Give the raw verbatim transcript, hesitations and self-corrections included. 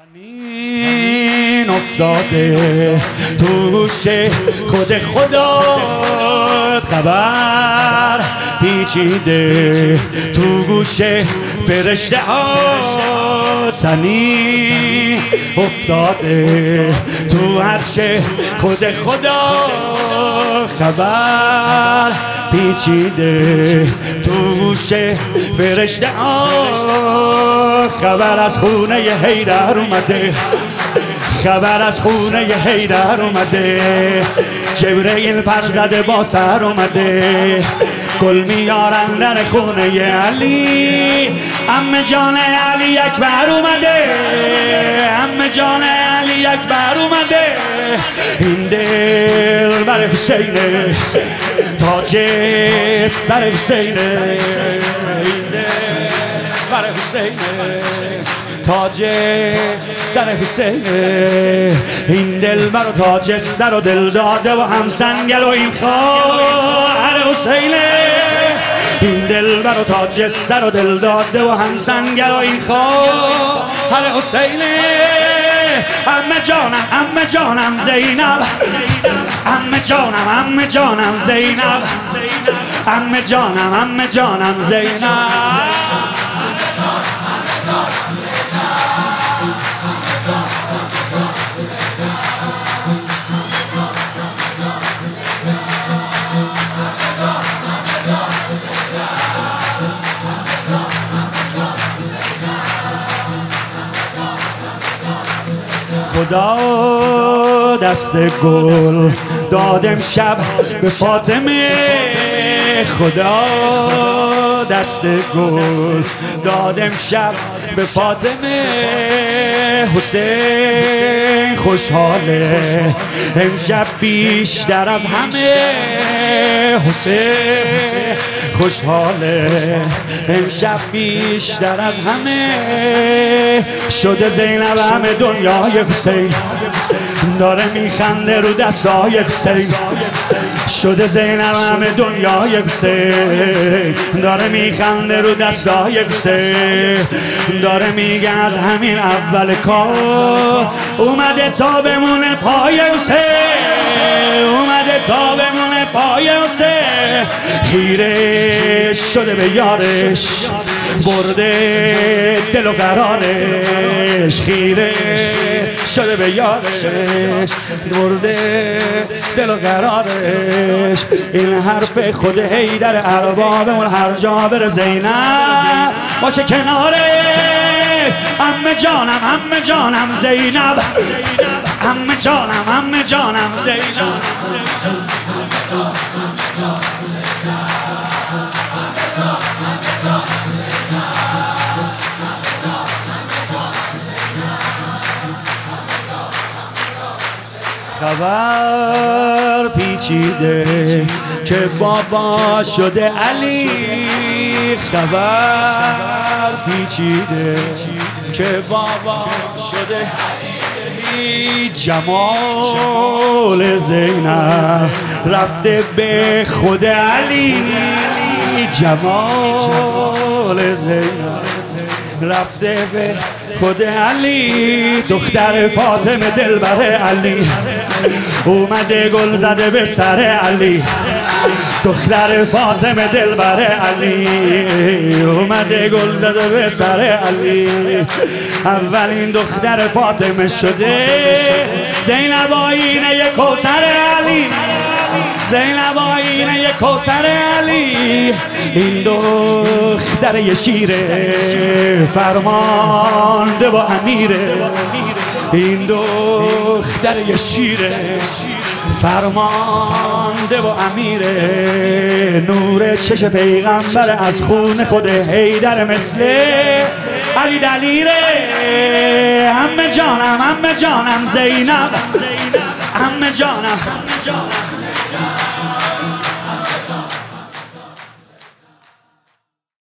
زمین افتاده تو گوش خود خدا، خبر پیچیده تو گوش فرشته ها، تنی افتاده تو عرش خود خدا، خبر پیچیده تو گوش فرشته ها، خبر از خونه حیدر اومده، خبر از خونه حیدر اومده، جبرئیل پر زده با سر اومده، گل میارن در خونه علی، عمه جان علی اکبر اومده، عمه جان علی اکبر اومده، این دل بر حسینه، تاج سر حسینه، این دل بر حسینه، تاج سر حسینه، این دل بر تاج سر و دل داده و هم سنگل و این خواهر حسینه، این دل بر تاج سر و دل داده و هم سنگل و این خواهر حسینه، عمه جانم عمه جانم زینب، عمه جانم عمه جانم زینب، عمه جانم عمه جانم زینب. خدا دست گل دادم شب به فاطمه، خدا دست گل دادم شب به فاطمه، حسین خوشحاله امشب بیشتر از همه، حسین خوشحاله امشب بیشتر از همه، شده زینب همه دنیای حسین، داره میخنده رو دستای حسین، شده زینب همه دنیای حسین، داره میخنده رو دستای حسین، داره میگه از همین اول کار اومده تا بمونه پای حسین، اومده تا بمونه پای حسین، خیره شده به یارش برده دل و قرارش، خیره شده به یارش برده دل و قرارش، این حرف خود حیدر ارباب اون هر جا بره زینب باشه کناره، عمه جانم عمه جانم زینب، عمه جانم عمه جانم زینب. خبر پیچیده که بابا شده علی، خبر پیچیده که بابا شده علی، جمال زینب رفته به خود علی، جمال زینب رفته به خود علی، دختر فاطمه دلبر علی اومده گل زده به سر علی، دختر فاطمه دلبر علی اومده گل زده به سر علی، اولین دختر فاطمه شده زینب آینه کوثر علی، زینب آینه کوثر علی، این دختر یه شیره فرمانده و امیره، این دختر یه شیره فرمانده و امیره، نور چش پیغمبر از خون خود حیدر مثل علی دلیره، عمه جانم عمه جانم زینب، عمه جانم